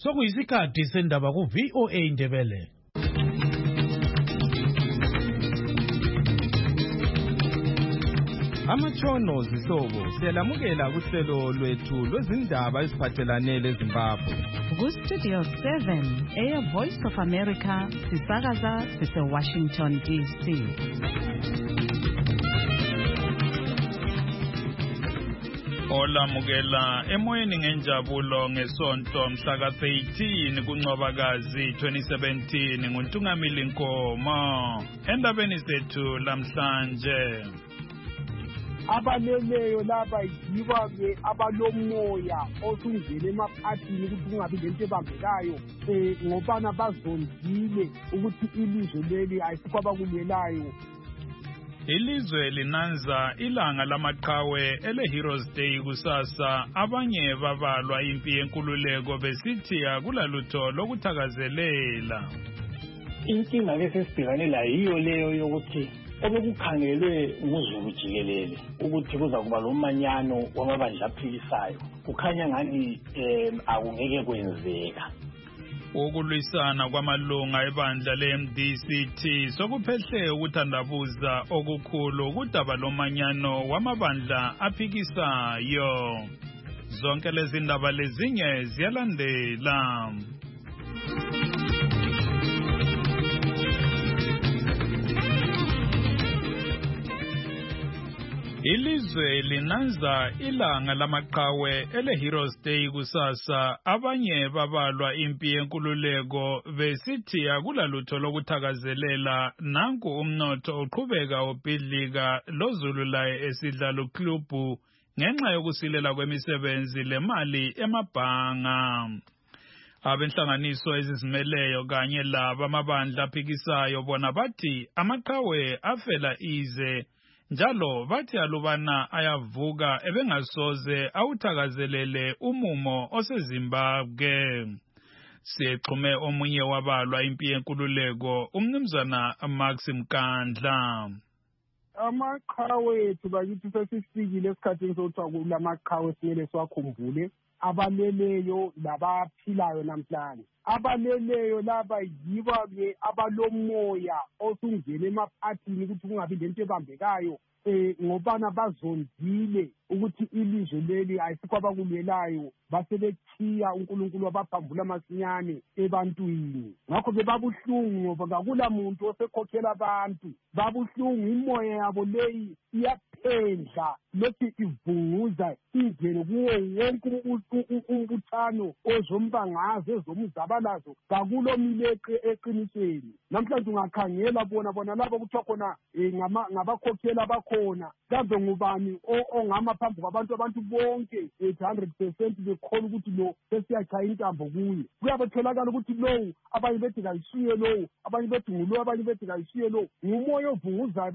Sokuyisikhathi sendaba ku VOA Indebele. Amatshono zihlobo siyalamukela kuhlelo lwethu lwezindaba eziphathelane leZimbabwe. Ku-Studio 7 Voice of America sisakaza sise-Washington DC. Olamukela emoyeni ngenjabulo ngesonto mhla ka-13 kuNcwabakazi 2017 nguNtungamili Nkomo. Endabeni zethu lamhlanje, abaleleyo laba yibo-ke abalomoya osungena emaphathini ukuthi kungabi lento ebambekayo ngobana bazondile ukuthi ilizwe leli ayisikho abakulelayo. ilizwe linanza ilanga lamaqhawe ele-Heroes Day kusasa. Abanye babalwa impi yenkululeko besithi akulalutho lokuthakazelela. Inkinga lesesibhekane layo yiyo leyo yokuthi obekukhangelwe nguzulu jikelele ukuthi kuza kuba lomanyano wamabandla aphikisayo kukhanya ngani akungeke kwenzeka. Ukulwisana kwamalunga ebandla le-MDCT sokuphehle ukuthandabuza okukhulu kudaba lomanyano wamabandla aphikisayo. Zonke lezi ndaba lezinye ziyalandela. Ilizwe linanza ilanga lamaqhawe ele-Heroes Day kusasa. Abanye babalwa impi yenkululeko besithi akulalutho lokuthakazelela. Nanku umnotho uqhubeka ubhidlika, lozulu laye esidlala uklubu ngenxa yokusilela kwemisebenzi lemali emabhanga. Abenhlanganiso ezizimeleyo kanye laba amabandla aphikisayo bona bathi amaqhawe afela ize, njalo bathi alubana ayavuka ebengasoze awuthakazelele umumo oseZimbabwe. Sixhume omunye wabalwa impi yenkululeko, umnumzana Max Mkandla. Amaqhawe ethu bakithi sesifikile esikhathini sokuthi kulamaqhawe simele siwakhumbule. Abaleleyo labaphilayo namhlanje, abaleleyo laba yibo-ke abalomoya osungena emaphathini ukuthi kungabi lento ebambekayo ngobana bazondile ukuthi ilizwe leli ayisikho abakulelayo, basebethiya uNkulunkulu wabaphambula amasinyane ebantwini. Ngakho-ke babuhlungu ngoba kakula muntu osekhokhela abantu. Babuhlungu, imoya yabo leyi iyaphendla lokhu ivunguza ingene kuwo wonke umbuthano ozombangazo ezomzabalazo. Kakulomile eqinisweni. Namhlanje ungakhangela bona laba kuthiwa khona ngabakhokheli abakhona, kambe ngubani ongama phambi kwabantu, abantu bonke 100% bekhola ukuthi lo sesiyachaya intambo kuye. Kuyabetholakala ukuthi lowu abanye bethi kayisuye lowu, abanye bethi ngulo, abanye bethi kayisuye lowu. Ngumoya ovunguzayo.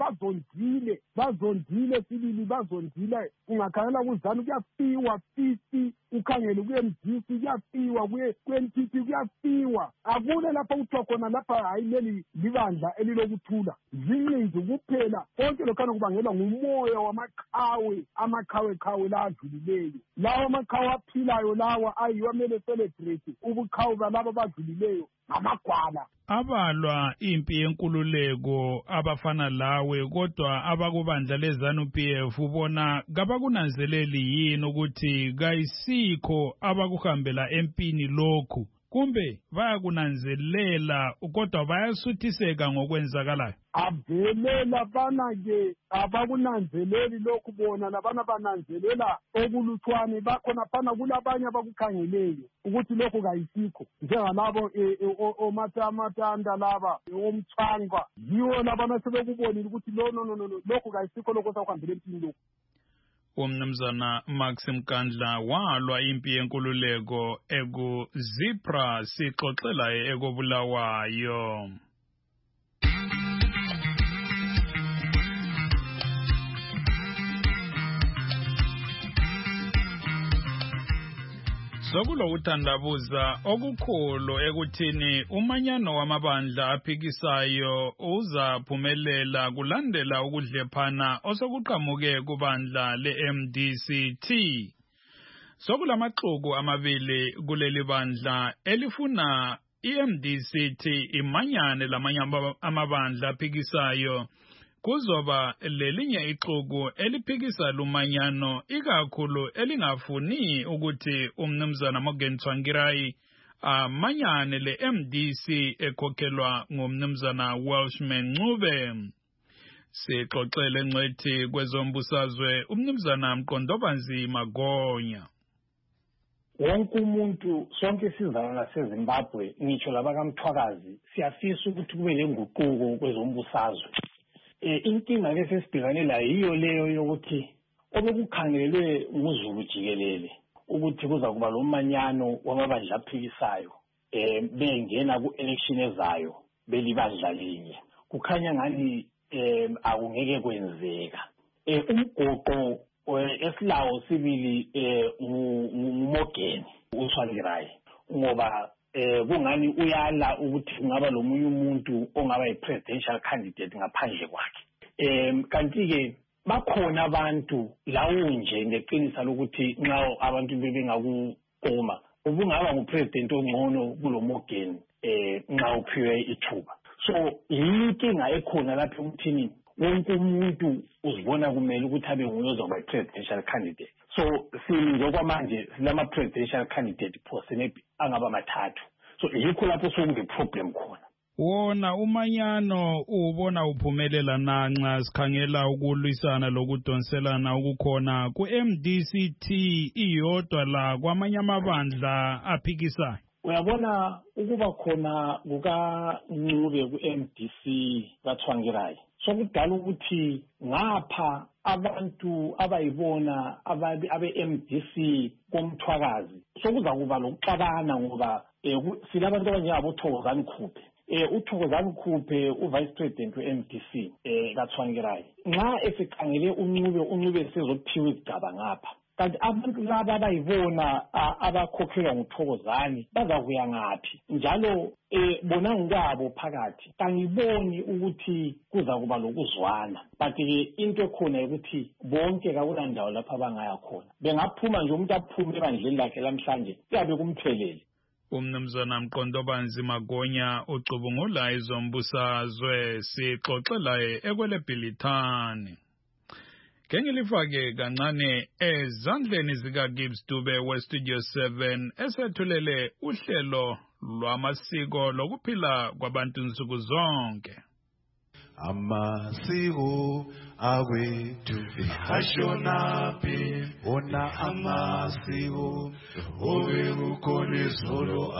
Bazondile sibili, bazondile. Ungakhangela kuzanu kuyafiwa 50, ukhangele kuye MDC kuyafiwa, kuye NPP kuyafiwa. Akule lapha kuthiwa khona lapha hayi leli libandla elilokuthula. Zinqinzi kuphela. Konke lokhana kubangelwa ngumoya amaqhawe la adlulileyo. Lawa amaqhawe aphilayo lawa ayiwa mele celebrate ubuqhawe balabo badlulileyo ngamagwala. Abalwa impi yenkululeko abafana lawe kodwa abakubandla leZANU-PF ubona kabakunanzeleli yini ukuthi kayisikho abakuhambela empini lokhu, kumbe bayakunanzelela kodwa bayasuthiseka ngokwenzakalayo? Avelela bana-ke abakunanzeleli lokhu, bona labana bananzelela okuluthwane bakhona phana kulabanye abakukhangeleyo ukuthi lokhu kayisikho, njengalabo omatanda laba omthwangwa. Yiwo labana sebekubonile ukuthi no lokhu kayisikho lokhu sakuhambela empini lokhu. Umnumzana Max Mkandla walwa impi yenkululeko ekuZipra, sixoxela ekobulawayo. Sokulokuthandabuza okukhulu ekuthini umanyano wamabandla aphikisayo uzaphumelela kulandela ukudlephana osokuqhamuke kubandla le-MDCT. Sokulamaxuku amabili kuleli bandla elifuna iMDC imanyane lamanye amabandla aphikisayo. Kuzoba lelinye ixuku eliphikisa lumanyano ikakhulu elingafuni ukuthi umnumzana Morgan Tsvangirai amanyane le-MDC ekhokhelwa ngumnumzana Welshman Ncube. Sixoxele ngcwethi kwezombusazwe umnumzana Mqondobanzi Magonya. Wonke umuntu sonke isizalwane saseZimbabwe ngitsho labakamthwakazi siyafisa ukuthi kube lenguquko kwezombusazwe. Inkinga lesesibhekane layo yiyo leyo yokuthi obekukhangelwe nguZulu jikelele ukuthi kuza kuba lomanyano wamabandla aphikisayo bengena ku-election ezayo belibandla linye. Kukhanya ngani akungeke kwenzeka. Umgoqo esilawo sibili nguMorgan uTsvangirai ngoba kungani uyala ukuthi kungaba lomunye umuntu ongaba yi-presidential candidate ngaphandle kwakhe. Kanti-ke bakhona abantu lawo nje ngeqinisa lokuthi nxa abantu bebengakukoma ubungaba ngupresident ongcono kulo Morgan nxa uphiwe ithuba. So yinkinga ekhona lapho ukuthini wonke umuntu uzibona kumele ukuthi abe nguye ozoba yi-presidential candidate. So njengokwamanje silama-presidential candidate phose angaba mathathu. So yikho lapho sokunge-problem khona. Wona umanyano ubona uphumelela nanxa sikhangela ukulwisana lokudonselana ukukhona ku-MDC iyodwa la kwamanye amabandla aphikisayo. Uyabona ukuba khona kukaNcube ku-MDC kaTsvangirai sokudala ukuthi ngapha abantu abayibona abe-MDC komthwakazi sokuza kuba lokuxabana ngoba silabantu abanjengabo Thokozani Khuphe. uThokozani Khuphe uvice president we-MDC kaTsvangirai nxa esekhangele uNcube sezophiwa izigaba ngapha. Kanti abantu laba abayibona abakhokhelwa nguThokozani bazakuya ngaphi njalo bona ngokwabo phakathi kangiboni ukuthi kuza kuba lokuzwana. But-ke into ekhona ukuthi bonke kakulandawo lapha abangaya khona bengaphuma nje umuntu aphume ebandleni lakhe lamhlanje kuyabe kumphelele. Umnumzana Mqondobanzi Magonya ucubungula izombusazwe sixoxelaye ekweleBhilithani. Ngengilifake kancane ezandleni zikaGibbs Dube weStudio 7 esethulele uhlelo lwamasiko lokuphila kwabantu nsuku zonke. Amasiko awethu ashonaphi ona amasiko obekukhona izolo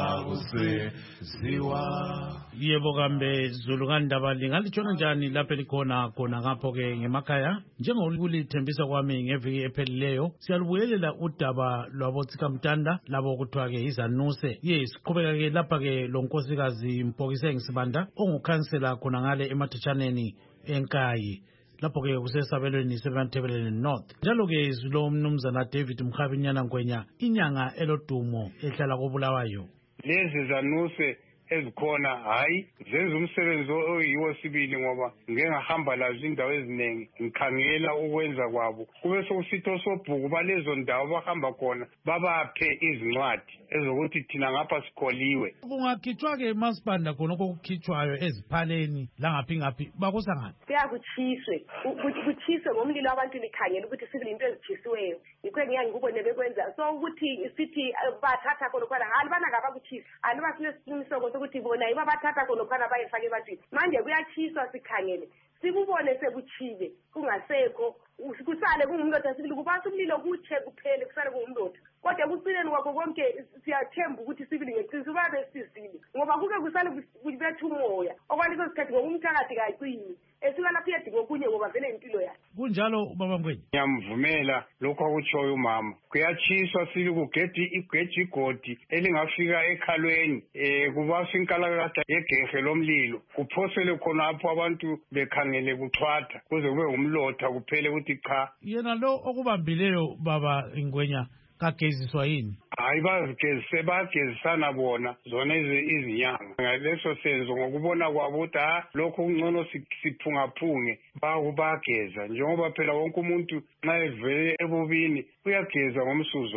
akuseziwa. Yebo kambe Zulu kaNdaba lingalitshona njani lapho likhona ngapho ke ngemakhaya njengokulithembisa kwami ngeviki ephelileyo siyalubuyelela udaba lwabotsika Mtanda labo kuthiwa ke izanuse. Siqhubeka ke lapha ke lo nkosikazi Mpokise Ngisibanda ongukhansela khona ngale emathutshaneni eNkayi lapho ke kusesabelweni seMathebeleni North. Njalo ke lo mnumzana David Mkhabinyana Ngwenya inyanga elodumo ehlala koBulawayo. Lezi zanuse ezikhona hayi zenza umsebenzi oyiwo sibili ngoba ngeke ngahamba lazo indawo eziningi ngikhangela ukwenza kwabo kube sokusitho sobhuku balezo ndawo bahamba khona babaphe izincwadi ezokuthi thina ngapha sikholiwe. Kungakhitshwa ke masibanda khona okukhitshwayo eziphaleni langaphi ngaphi bakusa ngani kuyakuchiswe kuchiswe ngomlilo abantu likhangela ukuthi sibili into ezithisiweyo yikho ngiyangikubone bekwenza so ukuthi sithi bathatha khona khona halibana ngabakuchisa aliba sinesimiso ukuthi bona iba bathatha khona khona bayifake bathi manje kuyachiswa sikhangele sikubone sekuchibe kungasekho kusale kungumlotha sibili kubasa umlilo kuche kuphele kusale kungumlotha kodwa kucineni kwakho konke siyathemba ukuthi sibili ngeqiniso babe sizile ngoba kuke kusale kubetha umoya okwaleso sikhathi ngokumthakathi kacini esuka lapho yedinga okunye ngoba vele impilo yakhe kunjalo ubaba Ngwenya. Ngiyamvumela lokho akutshoyo umama kuyachiswa sili kugeji igodi elingafika ekhalweni kubasa inkalakatha yegehe lomlilo kuphosele khona apho abantu bekhangele kuchwatha kuze kube umlotha kuphele ukuthi cha. Yena lo okubambileyo baba Ngwenya kageziswa yini? Hayi bagezisana bona zona izinyanga ngaleso senzo ngokubona kwabo ukuthi lokho kungcono siphungaphunge bageza njengoba phela wonke umuntu nxa evele ebubini uyageza ngomsuzwane.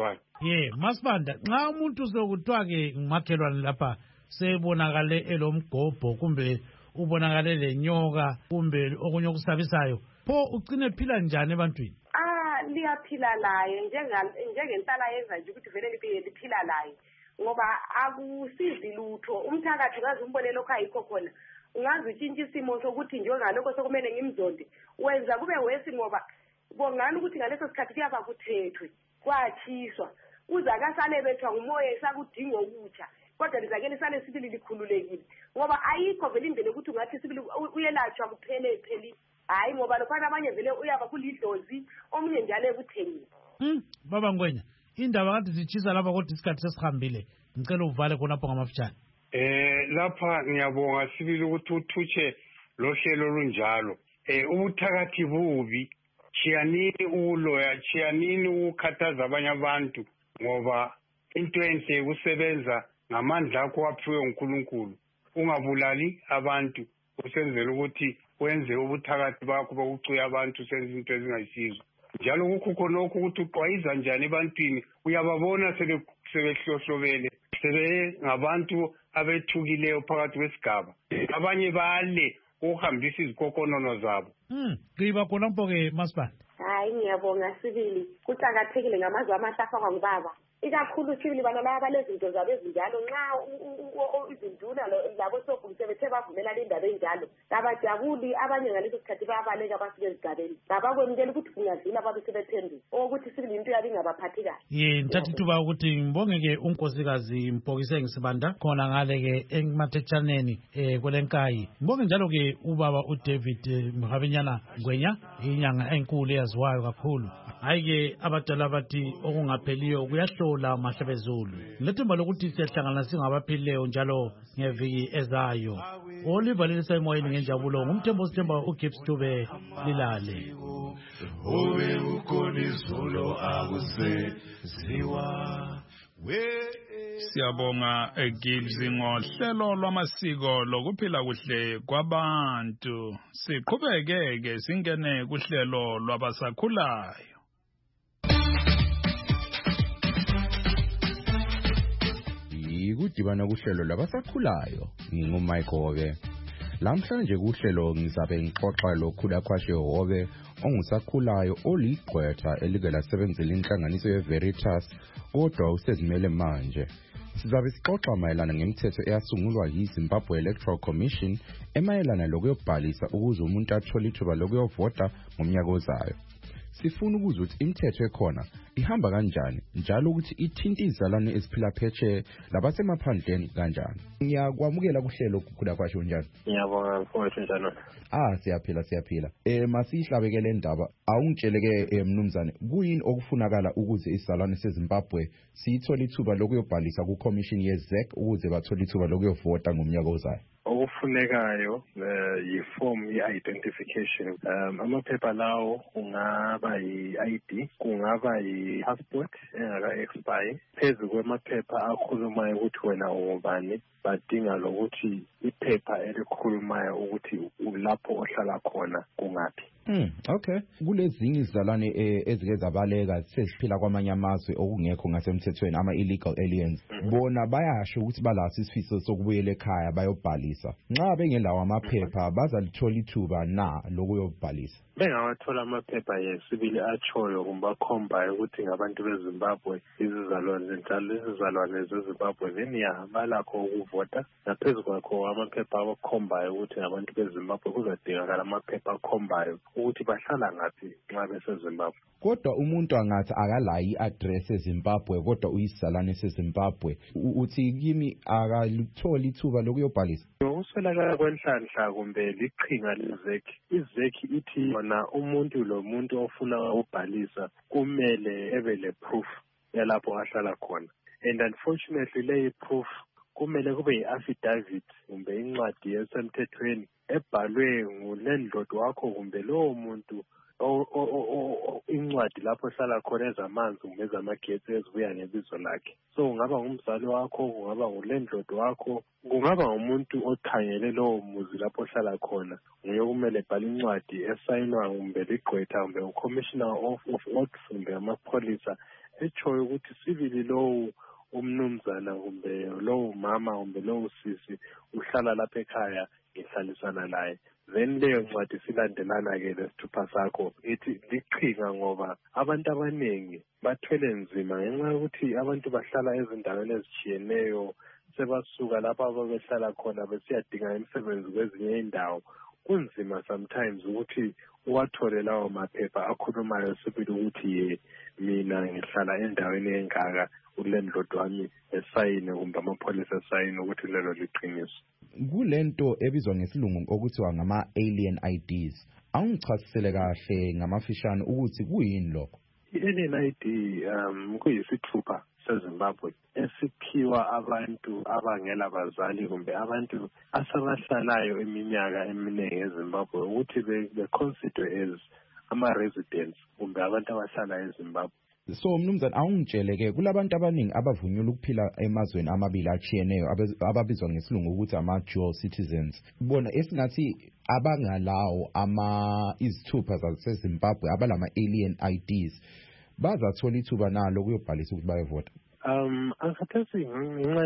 Masibanda, nxa umuntu sokuthiwa ke ngumakhelwane lapha sebonakale elomgobho kumbe ubonakale lenyoka kumbe okunye okusabisayo, pho ugcine phila njani ebantwini? Liyaphila laye njengenhlala yenza nje ukuthi vele liphila laye ngoba akusizi lutho. Umthakathi ungaze umbone lokho ayikho khona, ungaze utshintshe isimo sokuthi njengalokho sokumele ngimzonde, wenza kube wesi ngoba bongani ukuthi ngaleso sikhathi kuyaba kuthethwe kwatshiswa uza kasale bethwa ngumoya esakudinga ukutsha, kodwa lizakele sale sibili likhululekile ngoba ayikho vele indlela ukuthi ungathi sibili uyelatshwa kuphele pheli. Hayi ngoba lokhana abanye vele uyaba kulidlozi, omunye njalo ekuthengile. Baba Ngwenya, indaba kade zitshisa lapha kodwa isikhathi sesihambile, ngicela uvale khonapho ngamafitshane. Lapha ngiyabonga sibili ukuthi uthutshe lo hlelo olunjalo. Ubuthakathi bubi, chiyanini uloya, chiyanini ukukhathaza abanye abantu ngoba into enhle ukusebenza ngamandla akho waphiwe uNkulunkulu. Ungabulali abantu, usenzela ukuthi wenze ubuthakathi bakho bokucuya abantu senze into ezingayisizo. Njalo kukho khonokho ukuthi uqwayiza njani ebantwini, uyababona sebehlohlobele, ngabantu abethukileyo phakathi kwesigaba. Abanye bale ukuhambisa izikokonono zabo. Ngiba khonapho ke Masibanda. Hayi ngiyabonga sibili, kuqakathekile ngamazwi amahle afakwa ngubaba. Ikakhulu sibili bana laba lezinto zabo ezinjalo nxa izinduna labo sokuse bethe bavumela le ndaba enjalo abajabuli, abanye ngaleso sikhathi bayabaleka basuke ezigabeni abakwemukela ukuthi kungadlula babe sebephendula ukuthi sibili into yabe ingabaphathi kahle. Ngithatha ithuba ukuthi ngibonge ke unkosikazi Mpokiseni Sibanda khona ngale ke emathetshaneni kwelenkayi. Ngibonge njalo ke ubaba uDavid Mhabenyana Ngwenya, inyanga enkulu eyaziwayo kakhulu. Hayi ke abadala bathi okungapheliyo kuyahlola mahlabezulu. Ngilethemba lokuthi siyahlangana singabaphilileyo njalo ngeviki ezayo. Oliver lelisa emoyeni ngenjabulo ngumthembo sithemba uGibbs Dube lilale. Owe ukonizolo akuseziwa. Siyabonga Gibbs ngohlelo lwamasiko lokuphila kuhle kwabantu. Siqhubeke singene kuhlelo lwabasakhulayo. Kudibana kuhlelo labasakhulayo nginguMike Hobe. Lamhlanje kuhlelo ngizabe ngixoxa lokhula khwashe Hobe ongusakhulayo oligqwetha elike lasebenzela inhlanganiso yeVeritas kodwa usezimele manje. Sizabe sixoxa mayelana ngemithetho eyasungulwa yiZimbabwe Electoral Commission emayelana lokuyobhalisa ukuze umuntu athole ithuba lokuyovota ngomnyaka ozayo. Sifuna ukuzwa ukuthi imithetho ekhona ihamba kanjani njalo ukuthi ithinta izalwane eziphila phetshe labasemaphandleni kanjani. Ngiyakwamukela kuhlelo kukhula kwasho njalo. Ngiyabonga mfowethu njalo. Siyaphila. Masihlabekele indaba. Awungitsheleke mnumzane, kuyini okufunakala ukuze izalwane seZimbabwe siyithole ithuba lokuyobhalisa ku commission yeZEC ukuze bathole ithuba lokuyovota ngomnyaka ozayo? Okufunekayo yiform ye-identification. Amaphepha lawo ungaba yi-ID, kungaba yi-passport engaka-expire. Phezu kwemaphepha akhulumayo ukuthi wena ungubani, badinga lokuthi iphepha elikhulumayo ukuthi ulapho ohlala khona kungaphi. Okay. Kulezinye izalwane ezike zabaleka seziphila kwamanye amazwe okungekho ngasemthethweni ama-illegal aliens. Bona bayasho ukuthi balaso isifiso sokubuyela ekhaya bayobhalisa. Nxa bengelawo amaphepha bazalithola ithuba na lokuyobhalisa? Bengawathola amaphepha yesibili atshoyo kumbe akhombayo ukuthi ngabantu beZimbabwe, izizalwane zeZimbabwe zeniyahamba lakho ukuvota. Naphezu kwakho amaphepha akhombayo ukuthi ngabantu beZimbabwe kuzadingakala amaphepha akhombayo ukuthi bahlala ngaphi nxa beseZimbabwe. Kodwa umuntu angathi akalayo i-address eZimbabwe kodwa uyisizalwane seZimbabwe, uthi kimi akalitholi ithuba lokuyobhalisa? Ukuswelakala kwenhlanhla kumbe liqhinga lezekhi. Izekhi ithi yona umuntu lo muntu ofuna ukubhalisa kumele ebe le proof yalapho ahlala khona. And unfortunately leyi proof kumele kube yi-affidavit kumbe incwadi esemthethweni ebhalwe ngulandlord wakho kumbe lowo muntu incwadi lapho hlala khona ezamanzi kumbe ezamagetsi ezibuya ngebizo lakhe. So kungaba ngumzali wakho, kungaba ngulandlord wakho, kungaba ngumuntu okhangele lowo muzi lapho hlala khona. Nguye kumele ebhale incwadi esayinwa kumbe ligqwetha kumbe uCommissioner of Works kumbe amapholisa echoyo ukuthi sibili lowo umnumzana kumbe lowo mama kumbe lowo sisi uhlala lapha ekhaya ngihlalisana naye. Then leyo ncwadi silandelana-ke lesithupha sakho ithi liqhinga ngoba abantu abaningi bathwele nzima ngenxa yokuthi abantu bahlala ezindaweni ezitshiyeneyo, sebasuka lapha ababehlala khona besiyadinga imisebenzi kwezinye indawo. Kunzima sometimes ukuthi uwathole lawo maphepha akhulumayo sibili ukuthi mina ngihlala endaweni engaka, ulandlord wami esayine kumbe amapholisa esayine ukuthi lelo liqiniso. Kulento ebizwa ngesilungu okuthiwa ngama-alien IDs. Awungichasisele kahle ngamafishane ukuthi kuyini lokho? I-alien ID kuyisithupha seZimbabwe esiphiwa abantu abangela bazali kumbe abantu asebahlalayo iminyaka eminingi eZimbabwe ukuthi be-consider as ama-residents kumbe abantu abahlala eZimbabwe. So mnumzane awungitshele-ke kulabantu abaningi abavunyelwa ukuphila emazweni amabili atshiyeneyo ababizwa ngesilungu ukuthi ama-dual citizens. Bona esingathi abangalawo izithupha zaseZimbabwe abalama-alien IDs bazathola ithuba nalo kuyobhalisa ukuthi bayevota. Angiphathi ngenxa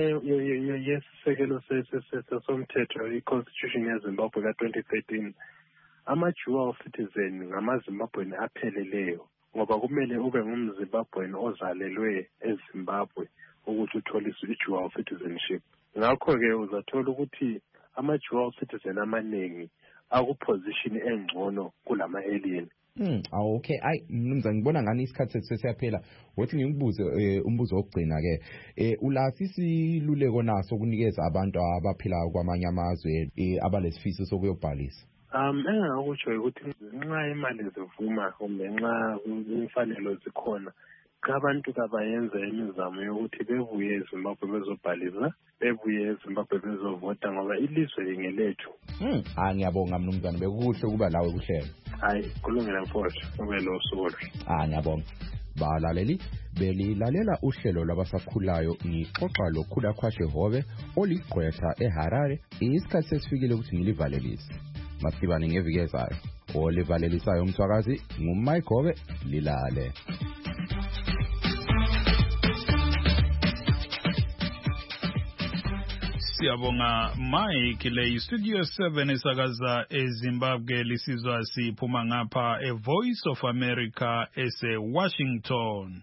yesisekelo somthetho i-Constitution yeZimbabwe ka-2013 ama-dual citizen ngamaZimbabweni apheleleyo ngoba kumele ube ngumZimbabweni ozalelwe eZimbabwe ukuthi uthole i-dual citizenship. Ngakho-ke uzathola ukuthi ama-dual citizen amaningi akuposition engcono kulama-alien. Okay, mnumzane ngibona ngani isikhathi sesiyaphela. Wathi ngikubuze umbuzo wokugcina-ke. Ulasi isiluleko naso kunikeza abantu abaphilayo kwamanye amazwe abalesifiso sokuyobhalisa? Engakutsho ukuthi nxa imali zivuma kumbe nxa imfanelo zikhona abantu kabayenza imizamo yokuthi bebuye eZimbabwe bezobhalisa, bebuye eZimbabwe bezovota ngoba ilizwe lingelethu. Ngiyabonga mnumzane, bekukuhle kuba lawe kuhlelo. Hayi, kulungile mfowethu, ube nosuku. Ngiyabonga. Balaleli belilalela uhlelo lwabasakhulayo ngixoxa loKhulakhwashe Hobe oligqwetha eHarare. Isikhathi sesifikile ukuthi ngilivalelise. Masibane ngeviki ezayo. Olivalelisayo umthwakazi nguMike Hobe, lilale. Siyabonga Mike. Le Studio 7 esakaza eZimbabwe lisizwa siphuma ngapha eVoice of America ese-Washington.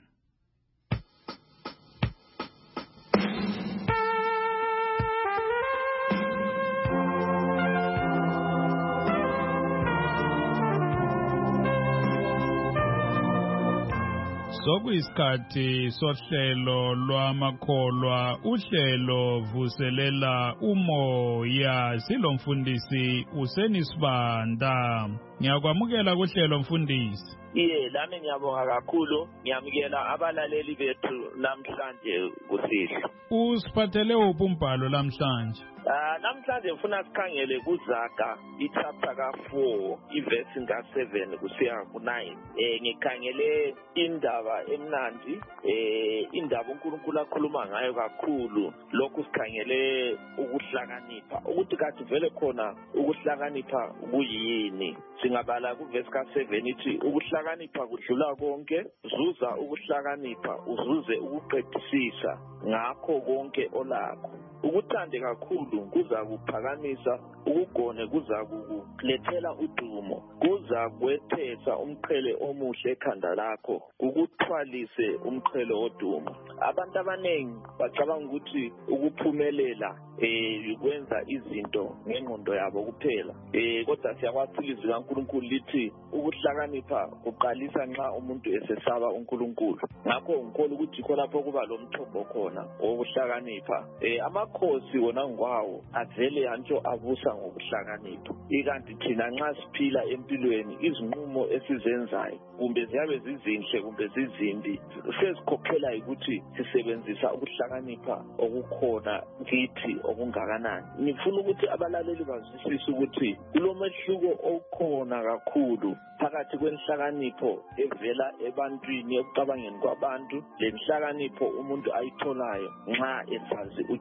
Sokuyisikhathi sohlelo lwamakholwa, uhlelo vuselela umoya. Silomfundisi uSenisibanda. Ngiyakwamukela kuhlelo mfundisi. Lami ngiyabonga kakhulu, ngiyamukela abalaleli bethu namhlanje kusihlwa. Usiphathele uphi umbhalo namhlanje? Namhlanje ngifuna sikhangele kuZaga ichapter ka4 iverse ka7 kusiya ku9. Ngikhangele indaba emnandi, indaba uNkulunkulu akhuluma ngayo kakhulu. Lokhu sikhangele ukuhlakanipha, ukuthi kathi vele khona ukuhlakanipha kuyini. Singabala kuverse ka7 ithi ukuhlakanipha kudlula konke, zuza ukuhlakanipha uzuze ukuqedisisa ngakho konke olakho. Ukuthande kakhulu kuza kuphakamisa, ukugone kuza kukulethela udumo, kuza kwethesa umqhele omuhle ekhanda lakho, ukuthwalise umqhele odumo. Abantu abaningi bacabanga ukuthi ukuphumelela ukwenza izinto ngengqondo yabo kuphela. Kodwa siyakwazi ilizwi kaNkulunkulu lithi ukuhlakanipha kuqalisa nxa umuntu esesaba uNkulunkulu. Ngakho ngikholwa ukuthi khona lapho kuba lo mthombo khona wokuhlakanipha. Amakhosi wona ngwawo avele antsho abusa ngokuhlakanipha. Ikanti thina nxa siphila empilweni izinqumo esizenzayo kumbe ziyabe zizinhle kumbe zizimbi sezikhokhela ukuthi sisebenzisa ukuhlakanipha okukhona kithi okungakanani. Ngifuna ukuthi abalaleli bazwisise ukuthi kulomehluko okhona kakhulu phakathi kwenhlakanipho evela ebantwini ekucabangeni kwabantu lenhlakanipho umuntu ayitholayo nxa esazi uJehova.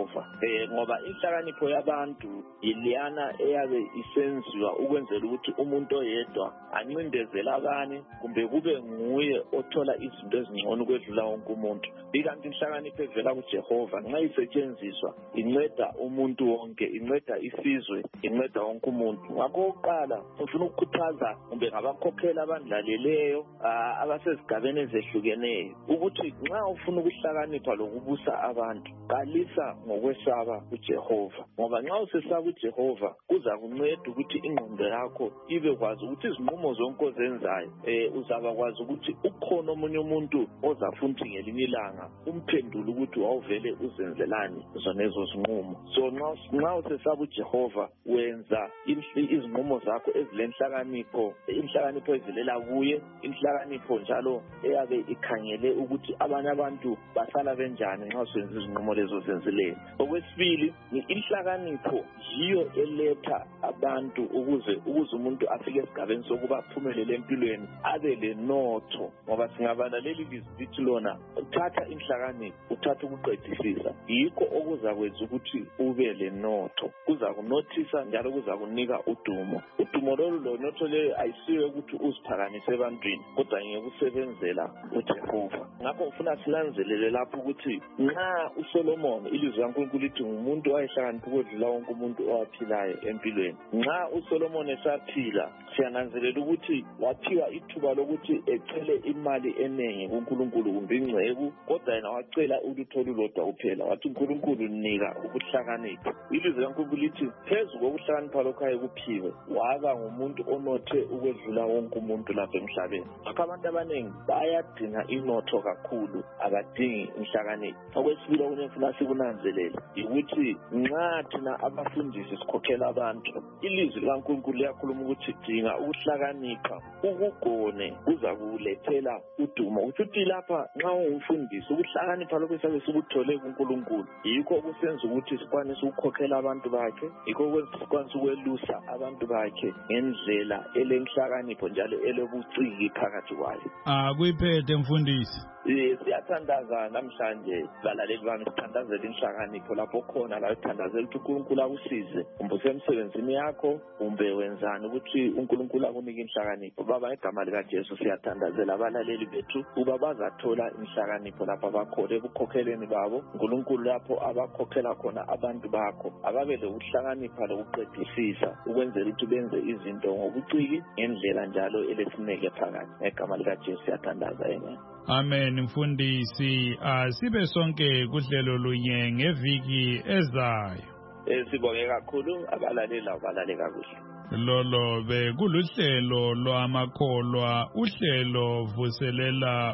kuJehova ngoba inhlakanipho yabantu iliyana eyabe isenziwa ukwenzela ukuthi umuntu oyedwa ancindezela abanye kumbe kube nguye othola izinto ezingcono kwedlula wonke umuntu. Ikanti inhlakanipho evela kuJehova nxa isetshenziswa inceda umuntu wonke, inceda isizwe, inceda wonke umuntu. Ngakho oqala ufuna ukukhuthaza kumbe ngabakhokheli abandlaleleyo abasezigabeni ezehlukeneyo ukuthi nxa ufuna ukuhlakanipha lokubusa abantu qalisa ngokwesaba uJehova, ngoba nxa usesaba uJehova kuza kunceda ukuthi ingqondo yakho ibe kwazi ukuthi izinqumo zonke ozenzayo uzaba kwazi ukuthi ukhona omunye umuntu ozafuna ukuthi ngelinye ilanga umphendule ukuthi wawuvele uzenzelani zonezo zinqumo. So nxa usesaba uJehova wenza izinqumo zakho ezilenhlakanipho, inhlakanipho ezilela kuye, inhlakanipho njalo eyabe ikhangele ukuthi abanye abantu basala benjani nxa usenza izinqumo lezo zenzileyo. Okwesibili, inhlakanipho yiyo eletha abantu ukuze umuntu afike esigabeni sokuba aphumelele empilweni abe lenotho, ngoba singabalaleli lizithi lona uthatha inhlakanipho, uthatha ukuqedisisa, yikho okuzakwenza ukuthi ube lenotho, kuza kunothisa njalo kuza kunika udumo. Udumo lolu lonotho leyo ayisiwe ukuthi uziphakamise ebantwini kodwa ngekusebenzela uJehova. Ngakho ufuna sinanzelele lapho ukuthi nxa uSolomon ilizwi laNkulunkulu lithi ngumuntu owayehlakanipha ukwedlula wonke umuntu owaphilayo empilweni. Nxa uSolomon esaphila siyananzelela ukuthi waphiwa ithuba lokuthi ecele imali eningi kuNkulunkulu kumbe ingceku, kodwa yena wacela ulutho olulodwa kuphela, wathi uNkulunkulu nika ukuhlakanipha. Ilizwi laNkulunkulu lithi phezu kokuhlakanipha lokho ayekuphiwe waba ngumuntu onothe ukwedlula wonke umuntu lapha emhlabeni. Ngakho abantu abaningi bayadinga inotho kakhulu, abadingi inhlakanipho. Okwesibili okunye ngifuna sikunanzelele ukuthi nxa thina abafundisi sikhokhela abantu, ilizwi laNkulunkulu liyakhuluma ukuthi dinga ukuhlakanipha, ukugone kuza kulethela udumo. Ukuthi lapha nxa ungumfundisi ukuhlakanipha lokho esiyabe sikuthole kuNkulunkulu yikho okusenza ukuthi sikwanise ukukhokhela abantu bakhe, yikho okwenza sikwanise ukwelusa abantu bakhe ngendlela elenhlakanipho njalo elobuciki phakathi kwayo. Kuyiphethe mfundisi. Siyathandaza namhlanje balaleli bami, sithandazela inhlakanipho lapho khona la uthandazela ukuthi uNkulunkulu akusize kumbe usemsebenzini yakho kumbe wenzani ukuthi uNkulunkulu akunike inhlakanipho. Baba, igama likaJesu siyathandazela abalaleli bethu kuba bazathola inhlakanipho lapho abakhona ebukhokheleni babo. uNkulunkulu lapho abakhokhela khona abantu bakho ababe lokuhlakanipha lokuqedisisa ukwenzela ukuthi benze izinto ngobuciki ngendlela njalo elesineke phakathi. Igama likaJesu siyathandaza. Amen. Amen mfundisi. Sibe sonke kuhlelo lunye ngeviki ezayo. Sibonge kakhulu abalalela balale kakuhle. Lolo bekuluhlelo lwamakholwa, uhlelo vuselela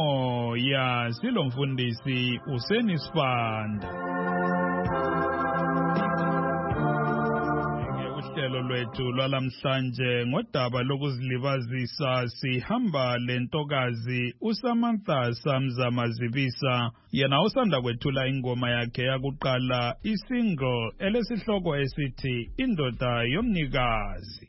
umoya, silomfundisi uSenisibanda. Uhlelo lwethu lwalamhlanje ngodaba lokuzilibazisa sihamba lentokazi uSamantha Samzamazibisa, yena usanda kwethula ingoma yakhe yakuqala isingle elesihloko esithi Indoda Yomnikazi.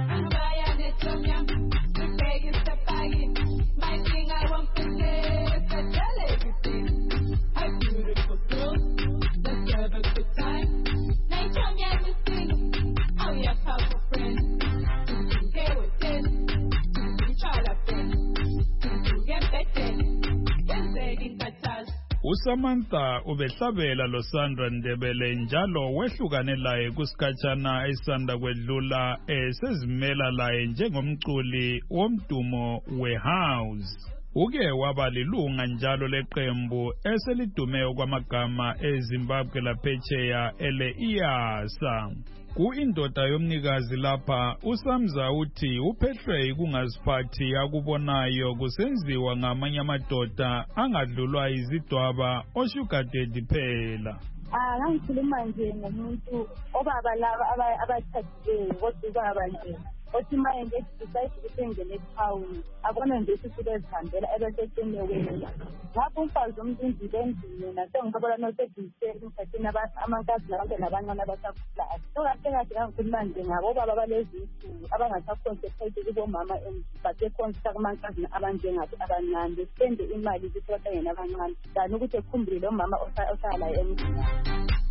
uSamantha ubehlabela loSandra Ndebele njalo wehlukane laye kusikhatshana esanda kwedlula esezimela laye njengomculi womdumo wehouse. Uke waba lilunga njalo leqembu eselidume kwamagama eZimbabwe laphetsheya ele-IASA. Ku-Indoda Yomnikazi lapha uSamza uthi uphehlwe kungaziphathi akubonayo kusenziwa ngamanye amadoda angadlulwa izidwaba osugar daddy phela. Ngikhuluma nje ngomuntu obaba laba abathathileyo kodwa ubaba nje othi maye ngedecide ukuthi engene etown abona nje ukuthi bezihambela ebesesenewela. Ngapho umfazi omzindile endlini nasengibabona nosediseni umfathini amankazi nabantwana abancane abasakhulayo. Kahle ngikhuluma nje ngabo baba balezinsuku abangasaconcentrate kubomama basekhonsa kumankazi abanjengabo abancane besende imali ukuthi batangene abancane kanti ukuthi ekhumbule lo mama osala emzini.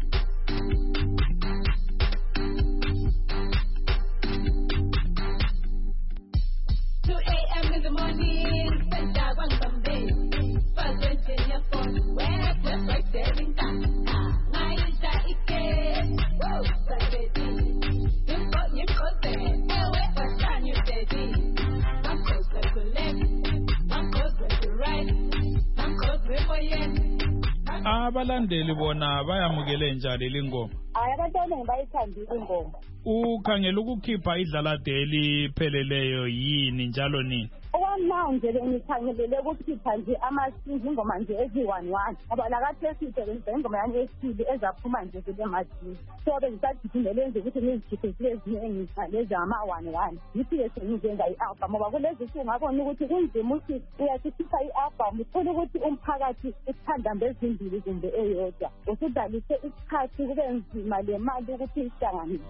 Abalandeli bona bayamukele njani lingoma? Hayi abantwana bayithandile ingoma. Ukhangela ukukhipha idlalade elipheleleyo yini njalo nini? Okwamanje bengikhangelele ukukhipha nje ingoma nje ezi-1-1 ngoba lakathesite benza ingoma yami esile ezaphuma nje kule madini. So bengisagijimele nje ukuthi ngizikhiphe zile ezinye lezi ama-1-1 ngiphi-ke sengizenza i-album ngoba kulezi nsuku ngabona ukuthi kunzima ukuthi uyasikhipha i-album uthole ukuthi umphakathi uthanda mbezimbili kumbe eyodwa usudalise isikhathi kube nzima le mali ukuthi ihlanganise.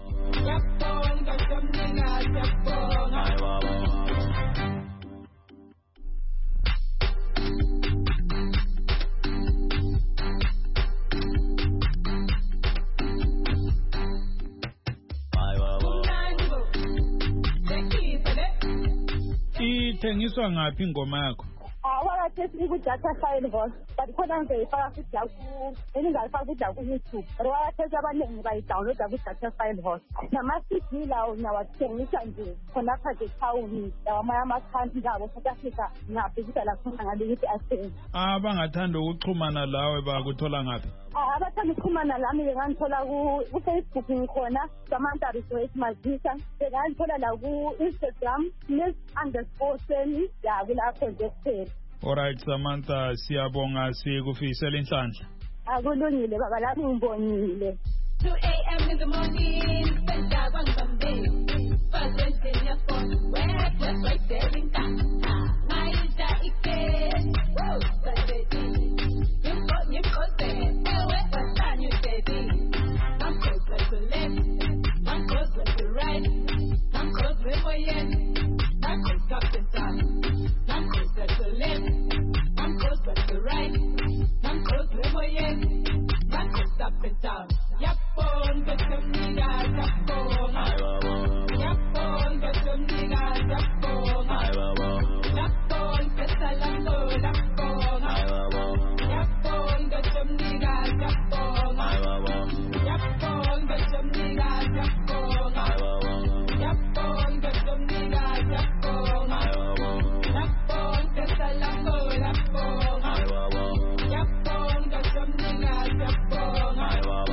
Ithengiswa ngaphi ingoma yakho? Wakathesi ku-data file host but khona ngizayifaka futhi engingayifaka futhi ku-YouTube but wakathesi abaningi bayidawunloda ku-data file host nama-CD lawo nyawathengisa nje khonapha town lawamanye amakhanti ngabo South Africa ngiyabhekisa lakhona ngabe ukuthi athenge. Abangathanda ukuxhumana lawe bakuthola ngaphi? Abathanda ukuxhumana lami bengangithola ku-Facebook ngikhona Samantha Rejoice Mazisa, bengangithola la ku-Instagram Miss_Seni ya kulapho nje kuphela. Alright Samantha, siyabonga sikufisela inhlanhla. Akulungile baba lami ngibonile. 2 a.m. in the morning, Senta Bangambé, First in your phone, where just right there in Kanta, Naija Ike, woo, baby, you got there, where was that you said, I'm close to left, I'm close to right, I'm close to my end, I'm close up and down, I'm close to left, I'm close to right, I'm close to my end, I'm close up and down. Yapon betumniga yapon yapon betumniga yapon yapon besalambo yapon yapon betumniga yapon yapon betumniga yapon yapon betumniga yapon yapon besalambo yapon yapon betumniga yapon.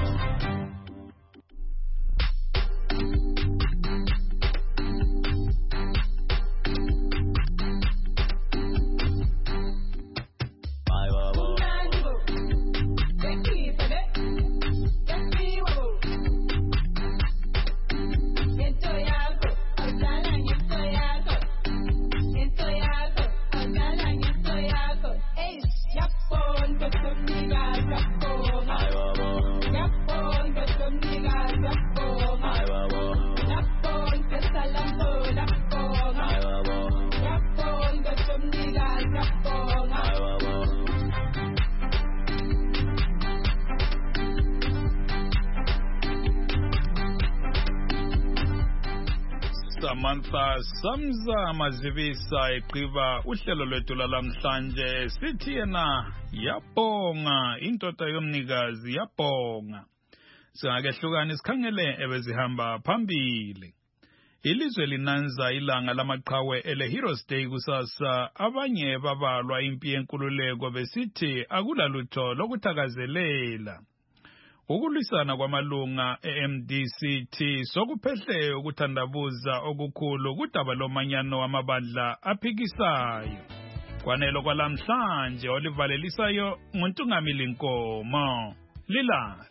Samantha Samza Mazivisa eqiba uhlelo lwethu lamhlanje sithi yena yabonga indoda yomnikazi yabonga. Singakehlukana isikhangele ebezihamba phambili. Ilizwe linanza ilanga lamaqhawe ele Heroes Day kusasa, abanye babalwa impi yenkululeko besithi akulalutho lokuthakazelela. Ukulwisana kwamalunga eMDCT sokuphehle ukuthandabuza okukhulu kudaba lomanyano wamabandla aphikisayo. Kwanelo kwalamhlanje olivalelisayo nguNtungamili Nkomo. Lilale.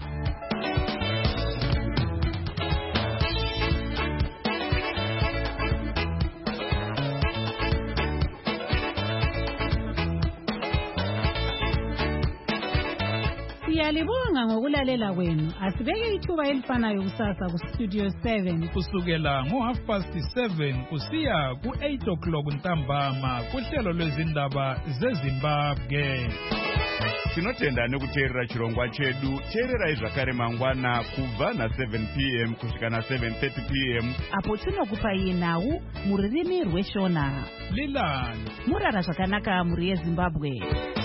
Siyalibonga ngokulalela kwenu. Asibeke ithuba elifanayo kusasa ku Studio 7 kusukela ngo7:30 kusiya ku8 o'clock ntambama kuhlelo lwezindaba zeZimbabwe. tinotenda nekuteerera chirongwa chedu. Teererai zvakare mangwana kubva na7 p.m. kusvika na7:30 p.m. apo tinokupai nhau mururimi rweshona. Lilani murara zvakanaka muri yeZimbabwe.